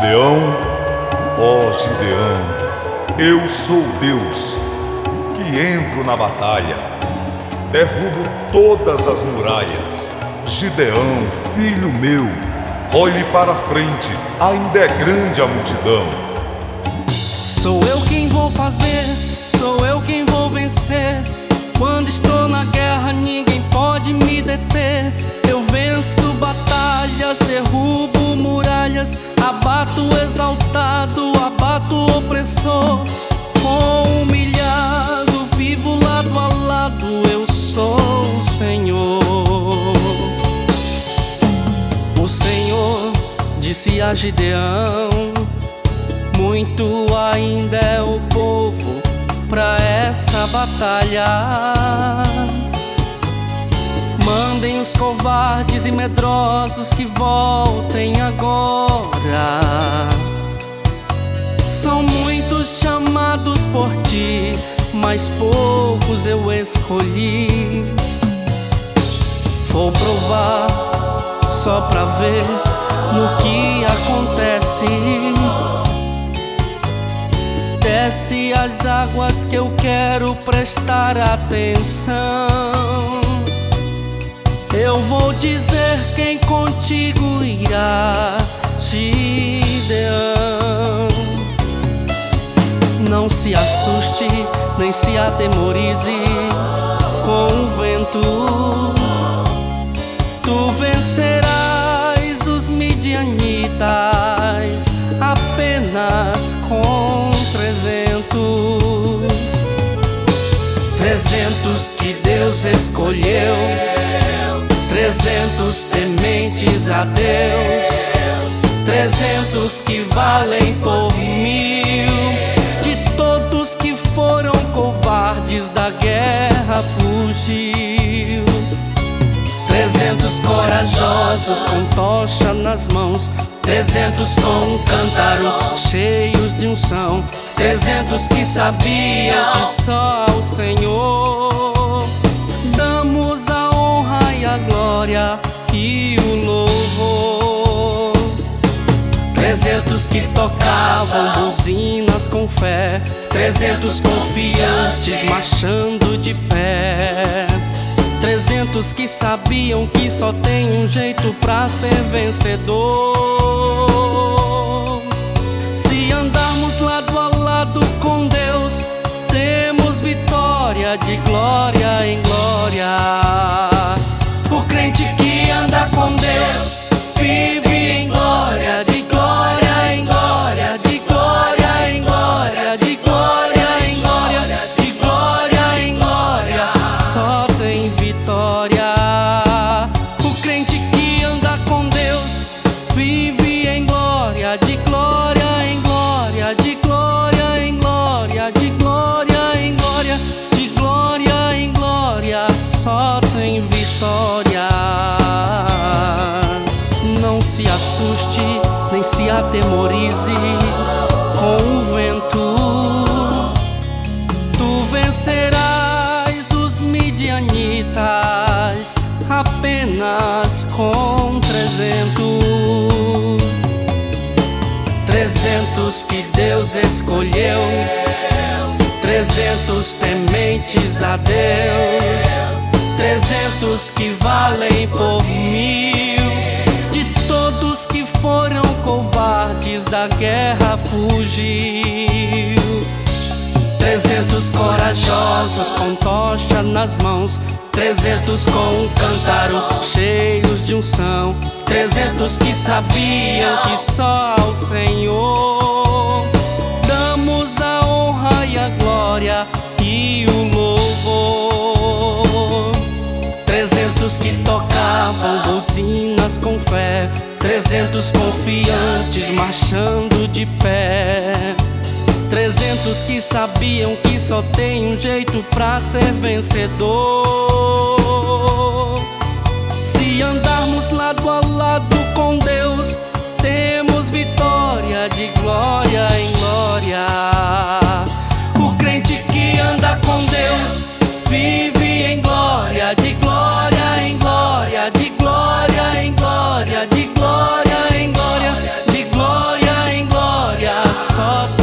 Gideão, ó Gideão, eu sou Deus, que entro na batalha, derrubo todas as muralhas. Gideão, filho meu, olhe para frente, ainda é grande a multidão. Sou eu quem vou fazer, sou eu quem vou vencer. Quando estou na guerra ninguém pode me deter. Eu venço batalhas, derrubo muralhas, abato o exaltado, abato o opressor. Com o humilhado, vivo lado a lado, eu sou o Senhor. O Senhor disse a Gideão: muito ainda é o povo pra essa batalha. Mandem os covardes e medrosos que voltem agora. São muitos chamados por ti, mas poucos eu escolhi. Vou provar só pra ver no que acontece. Desce as águas que eu quero prestar atenção. Eu vou dizer quem contigo irá, Gideão. Não se assuste, nem se atemorize com o vento. Tu vencerás os midianitas apenas com 300 que Deus escolheu, 300 tementes a Deus, 300 que valem por 1000. De todos que foram covardes da guerra fugiu. 300 corajosos com tocha nas mãos, 300 com um cântaro cheios de unção, 300 que sabiam que só ao Senhor damos a honra e a glória e o louvor. 300 que tocavam buzinas com fé, 300 confiantes marchando de pé, 300 que sabiam que só tem um jeito pra ser vencedor. Se andarmos lado a lado com Deus, temos vitória de glória em glória. O crente que anda com Deus vive em glória, de glória em glória, de glória em glória, de glória em glória, de glória em glória. Só tem vitória. O crente que anda com Deus vive em glória, de glória em glória, de glória em glória, de glória em glória, de glória em glória. Só tem vitória. Não se assuste, nem se atemorize com o vento. Tu vencerás os midianitas apenas com 300 que Deus escolheu, 300 tementes a Deus, 300 que valem por 1000. De todos que foram covardes da guerra fugiu. 300 corajosos com tocha nas mãos, 300 com um cântaro cheios de unção, 300 que sabiam que só ao Senhor damos a honra e a glória e o louvor. 300 que tocavam buzinas com fé, 300 confiantes marchando de pé, 300 que sabiam que só tem um jeito pra ser vencedor. Se andarmos lado a lado com Deus, temos vitória de glória em glória. O crente que anda com Deus vive em glória, de glória em glória, de glória em glória, de glória em glória, de glória em só